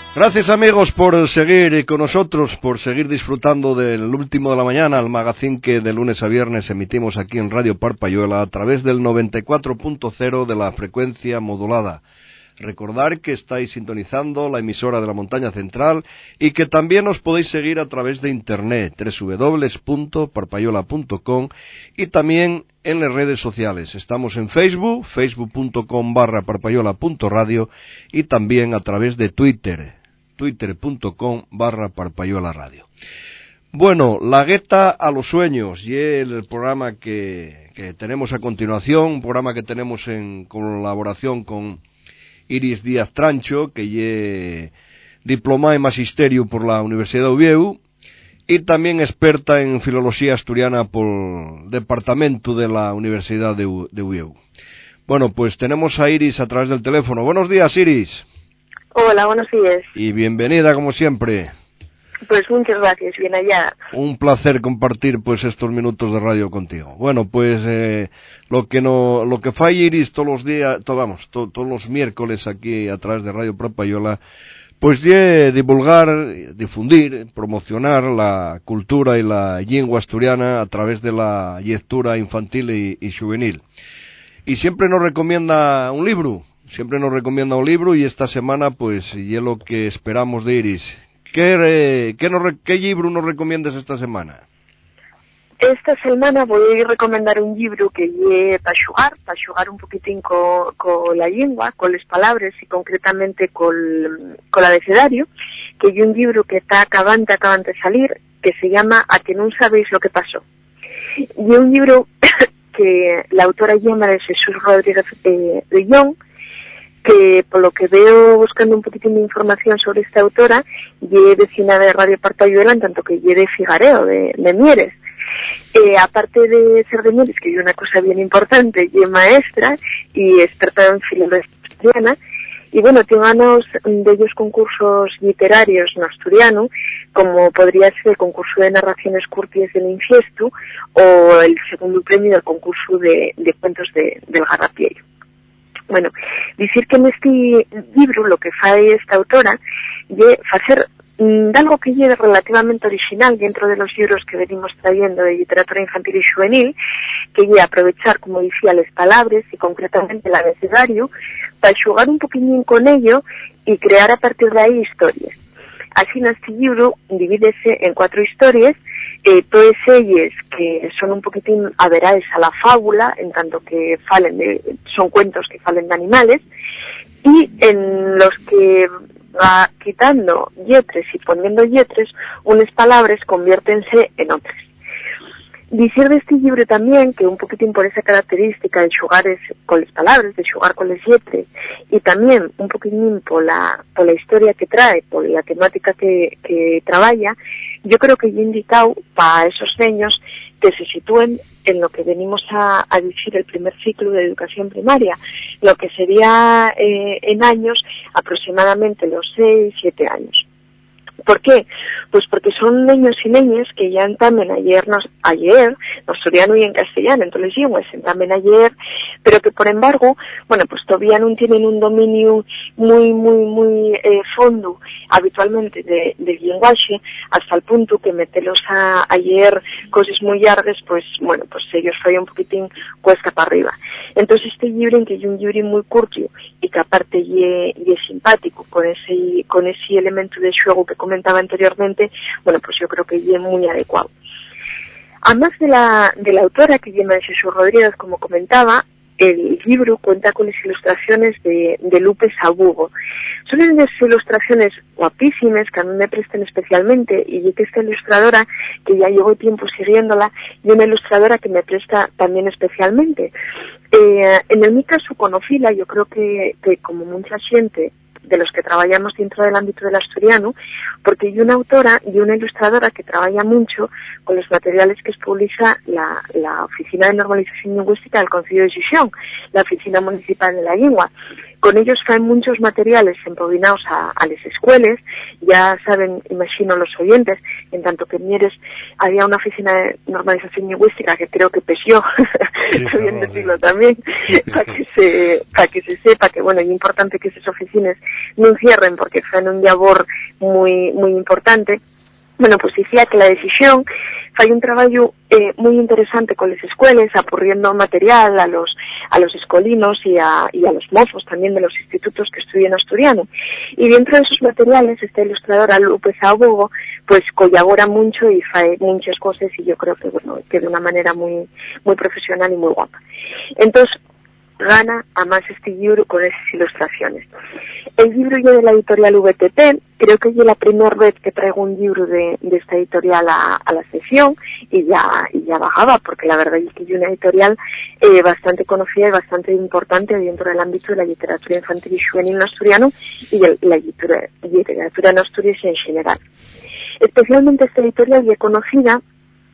Gracias amigos por seguir con nosotros, por seguir disfrutando del último de la mañana, el magazín que de lunes a viernes emitimos aquí en Radio Parpayuela a través del 94.0 de la frecuencia modulada. Recordar que estáis sintonizando la emisora de la Montaña Central y que también os podéis seguir a través de internet, www.parpayola.com, y también en las redes sociales. Estamos en Facebook, facebook.com/parpayola.radio, y también a través de Twitter, twitter.com/parpayolaradio. Bueno, La Gueta a los Sueños, y el programa que tenemos a continuación, un programa que tenemos en colaboración con Iris Díaz Trancho, que es diplomada en Magisterio por la Universidad de Oviedo y también experta en Filología Asturiana por el Departamento de la Universidad de Oviedo. Bueno, pues tenemos a Iris a través del teléfono. Buenos días, Iris. Hola, buenos días. Y bienvenida, como siempre. Pues muchas gracias, bien hallada. Un placer compartir pues estos minutos de radio contigo. Bueno, pues lo que falla Iris todos los días, todos los miércoles aquí a través de Radio Parpayola, pues divulgar, difundir, promocionar la cultura y la lengua asturiana a través de la lectura infantil y juvenil. Y siempre nos recomienda un libro, y esta semana pues y es lo que esperamos de Iris. ¿Qué libro nos recomiendas esta semana? Esta semana voy a recomendar un libro que lle para xugar un poquitín con la lengua, con las palabras y concretamente con el abecedario, que es un libro que está acabante de salir, que se llama A que non sabéis lo que pasó. Y es un libro que la autora llama de Jesús Rodríguez Rillón, que por lo que veo buscando un poquitín de información sobre esta autora, lle vecina de Radio Parpayuela, en tanto que lle de Figareo, de Mieres. Aparte de ser de Mieres, que es una cosa bien importante, lle maestra y experta en filología asturiana, y bueno, tiene ganas de ellos concursos literarios en asturiano, como podría ser el concurso de narraciones curtis del Infiesto o el segundo premio del concurso de cuentos del Garrapiello. Bueno, decir que en este libro lo que fae esta autora es hacer algo que es relativamente original dentro de los libros que venimos trayendo de literatura infantil y juvenil, que es aprovechar, como decía, las palabras y concretamente el abecedario para jugar un poquillín con ello y crear a partir de ahí historias. Así, este libro divídese en 4 historias, todas ellas que son un poquitín averaes a la fábula, en tanto que son cuentos que falen de animales, y en los que va quitando yetres y poniendo yetres, unas palabras conviértense en otras. Decir de este libro también que un poquitín por esa característica de xugar con las palabras, de xugar con las letras, y también un poquitín por la historia que trae, por la temática que trabaja, yo creo que he indicado para esos niños que se sitúen en lo que venimos a decir el primer ciclo de educación primaria, lo que sería en años aproximadamente los 6-7 años. ¿Por qué? Pues porque son niños y niñas que ya entamen ayer, en asturiano y en castellano, entonces lenguas entamen ayer, pero que por embargo, bueno, pues todavía no tienen un dominio muy fondo habitualmente del lenguaje, hasta el punto que meterlos a ayer cosas muy largas, pues bueno, pues ellos fallan un poquitín cuesta para arriba. Entonces este libro, que es un libro muy curto y que aparte y es simpático con ese elemento de juego que comentaba anteriormente, bueno, pues yo creo que es muy adecuado. Además de la autora, que llama Jesús Rodríguez, como comentaba, el libro cuenta con las ilustraciones de Lupe Sabugo. Son unas ilustraciones guapísimas que a mí me prestan especialmente, y que esta ilustradora, que ya llevo tiempo siguiéndola, y una ilustradora que me presta también especialmente. En mi caso conocíla, yo creo que como mucha gente de los que trabajamos dentro del ámbito del asturiano, porque hay una autora y una ilustradora que trabaja mucho con los materiales que publica la Oficina de Normalización Lingüística del Concello de Xixón, la Oficina Municipal de la Lengua. Con ellos traen muchos materiales empobinados a las escuelas. Ya saben, imagino los oyentes, en tanto que en Mieres había una oficina de normalización lingüística que creo que pesió, estoy bien decirlo también, para que se sepa que, bueno, es importante que esas oficinas no cierren porque traen un labor muy, muy importante. Bueno, pues decía que la decisión fue un trabajo muy interesante con las escuelas, apurriendo material a los escolinos y a los mozos también de los institutos que estudian asturiano. Y dentro de esos materiales, esta ilustradora Lupe Sabugo, pues colabora mucho y hace muchas cosas, y yo creo que, bueno, que de una manera muy, muy profesional y muy guapa. Entonces, gana a más este libro con esas ilustraciones. El libro ya de la editorial VTT, creo que es la primera vez que traigo un libro de esta editorial a la sesión, y ya bajaba, porque la verdad es que es una editorial bastante conocida y bastante importante dentro del ámbito de la literatura infantil y juvenil en asturiano y de la literatura en Asturias en general. Especialmente esta editorial ya conocida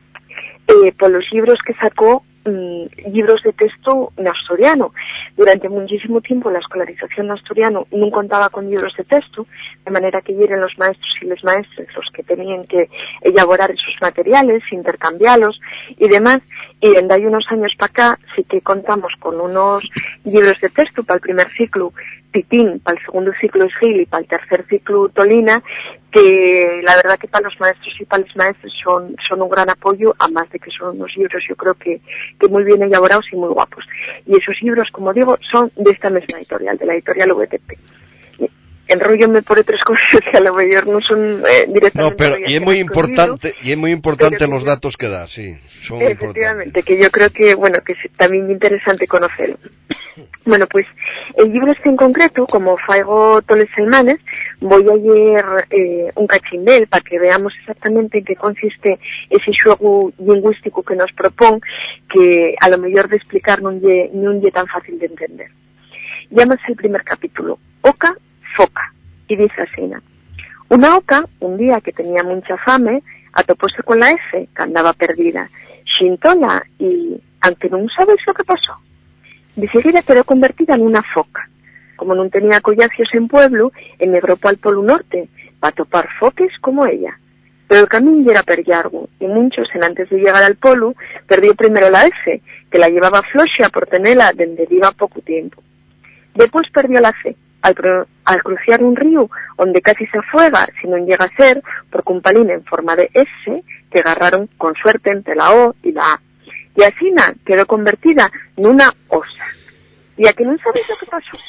por los libros que sacó, libros de texto en asturiano. Durante muchísimo tiempo la escolarización en asturiano no contaba con libros de texto, de manera que eran los maestros y las maestras los que tenían que elaborar esos materiales, intercambiarlos y demás. Y desde hay unos años para acá sí que contamos con unos libros de texto para el primer ciclo Pitín, para el segundo ciclo Esgil y para el tercer ciclo Tolina, que la verdad que para los maestros y para los maestros son un gran apoyo, además de que son unos libros, yo creo que muy bien elaborados y muy guapos. Y esos libros, como digo, son de esta misma editorial, de la editorial VTP. Enróllome por otras cosas que a lo mejor no son directamente. No, pero y es muy importante los datos que da, sí, son efectivamente, que yo creo que, bueno, que es también interesante conocerlo. Bueno, pues el libro este en concreto, como faigo todos los semanas, voy a leer un cachín de él para que veamos exactamente en qué consiste ese juego lingüístico que nos propone, que a lo mejor de explicar no es tan fácil de entender. Llámase el primer capítulo, Oca, Foca, y dice así: una oca, un día que tenía mucha fame, atopóse con la F, que andaba perdida, xintola y, aunque no sabes lo que pasó, de seguida quedó convertida en una foca. Como no tenía collacios en pueblo, emigró para el Polo Norte, para topar foques como ella. Pero el camino era per llargo, y muchos, en antes de llegar al polo, perdió primero la F, que la llevaba floxa por tenerla donde iba poco tiempo. Después perdió la C, al cruzar un río donde casi se afuega, si no llega a ser, por un palín en forma de S, que agarraron con suerte entre la O y la A. Y así quedó convertida en una osa. ¿Y a que no sabéis lo que pasó?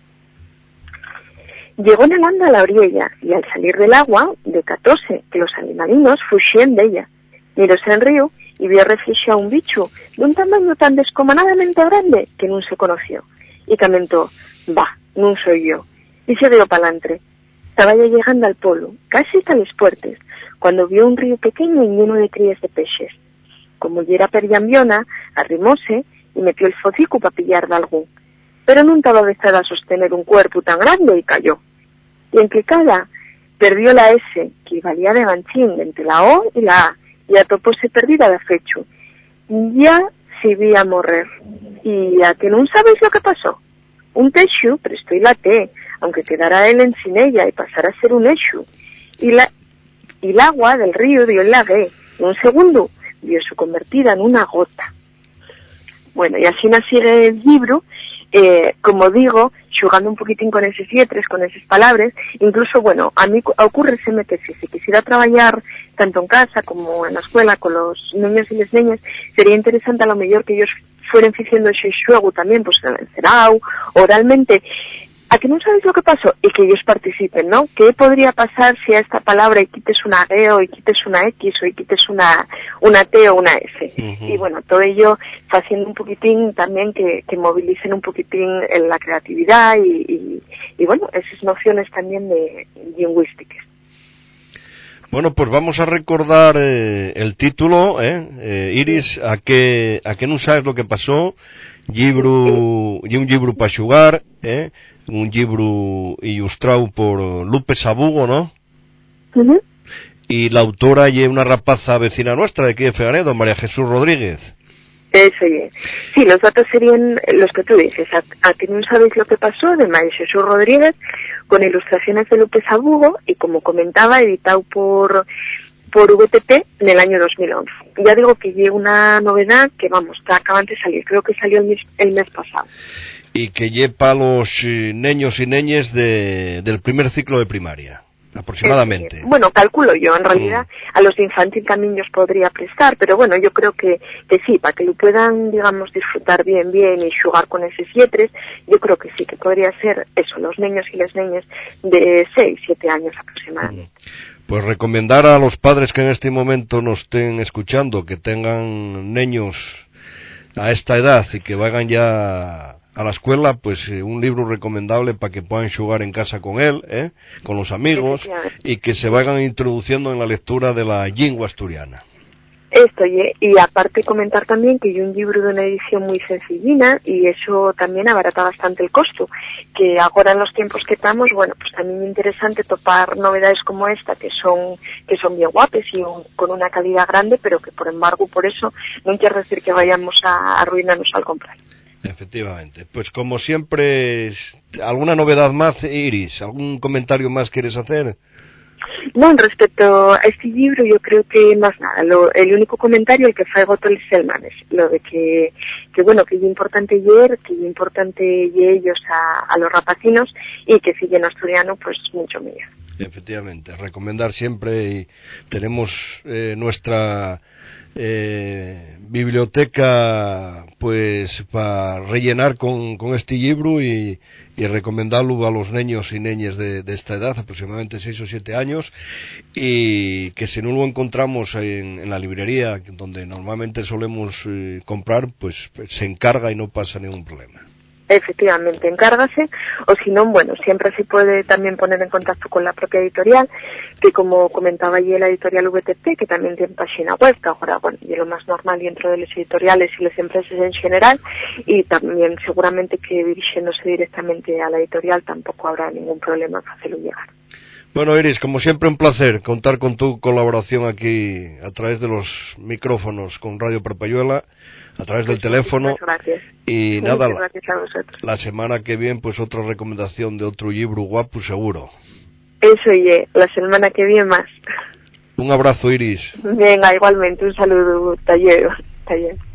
Llegó nadando a la orilla, y al salir del agua, decatóse que los animalinos fuxían de ella. Miróse en río y vio reflexionado un bicho de un tamaño tan descomunadamente grande que no se conoció. Y comentó: «Bah, no soy yo». Y se dio pa'lantre. Estaba ya llegando al polo, casi a las puertas, cuando vio un río pequeño y lleno de crías de peces. Como ya era perllambiona, arrimóse y metió el focico para pillar de algún. Pero no estaba avezada a sostener un cuerpo tan grande y cayó. Y en clicada, perdió la S, que valía de manchín entre la O y la A, y atopóse perdida de fecho. Ya se vi a morrer. ¿Y a que no sabéis lo que pasó? Un texu prestó y la T, aunque quedara él en sin ella y pasara a ser un exu. Y el agua del río dio en la G, y un segundo vio su convertida en una gota. Bueno, y así sigue el libro, como digo, jugando un poquitín con esas letras, con esas palabras. Incluso, bueno, a mí ocurreseme que si se quisiera trabajar tanto en casa como en la escuela con los niños y las niñas, sería interesante a lo mejor que ellos fueran haciendo ese juego también, pues en el encerado, oralmente. ¿A que no sabéis lo que pasó? Y que ellos participen, ¿no? ¿Qué podría pasar si a esta palabra y quites una G o y quites una X o y quites una T o una S? Uh-huh. Y bueno, todo ello haciendo un poquitín también que movilicen un poquitín la creatividad y bueno, esas nociones también de lingüísticas. Bueno, pues vamos a recordar el título, Iris, a que no sabes lo que pasó. Un libro para xugar, un libro ilustrado por Lupe Sabugo, ¿no? Uh-huh. Y la autora es una rapaza vecina nuestra de aquí de Feganedo, María Jesús Rodríguez. Eso ye. Sí, los datos serían los que tú dices. A que non sabéis lo que pasó, de María Jesús Rodríguez, con ilustraciones de López Abugo, y como comentaba, editado por VTP en el año 2011. Ya digo que lleva una novedad que, vamos, está acabante de salir. Creo que salió el mes pasado. Y que lleva los niños y niñas del primer ciclo de primaria. Aproximadamente. Bueno, calculo yo, en realidad a los de infantil también os podría prestar, pero bueno, yo creo que sí, para que lo puedan, digamos, disfrutar bien y jugar con esos yetres, yo creo que sí, que podría ser eso, los niños y las niñas de 6, 7 años aproximadamente. Pues recomendar a los padres que en este momento nos estén escuchando, que tengan niños a esta edad y que vayan ya a la escuela, pues un libro recomendable para que puedan jugar en casa con él, con los amigos, y que se vayan introduciendo en la lectura de la lengua asturiana. Esto, y aparte comentar también que hay un libro de una edición muy sencillina y eso también abarata bastante el costo, que ahora en los tiempos que estamos, bueno, pues también es interesante topar novedades como esta, que son bien guapas y con una calidad grande, pero que por embargo por eso no quiere decir que vayamos a arruinarnos al comprar. Efectivamente. Pues como siempre, ¿alguna novedad más, Iris? ¿Algún comentario más quieres hacer? No, respecto a este libro yo creo que más nada, el único comentario el que fue Gottlieb Selmanes, lo de que bueno, que es importante leer, que es importante leer ellos a los rapacinos y que si en asturiano pues mucho mejor. Efectivamente, recomendar siempre, y tenemos nuestra biblioteca pues para rellenar con este libro y recomendarlo a los niños y niñas de esta edad, aproximadamente 6 o 7 años, y que si no lo encontramos en la librería donde normalmente solemos comprar, pues se encarga y no pasa ningún problema. Efectivamente, encárgase, o si no, bueno, siempre se puede también poner en contacto con la propia editorial, que como comentaba ayer la editorial VTP, que también tiene página web, que ahora, bueno, y lo más normal dentro de las editoriales y las empresas en general, y también seguramente que dirigiéndose directamente a la editorial tampoco habrá ningún problema en hacerlo llegar. Bueno, Iris, como siempre un placer contar con tu colaboración aquí a través de los micrófonos con Radio Parpayuela, a través del teléfono. Gracias. Y nada, gracias a vosotros. La semana que viene pues otra recomendación de otro libro guapo seguro. Eso la semana que viene más. Un abrazo, Iris. Venga, igualmente, un saludo, taller.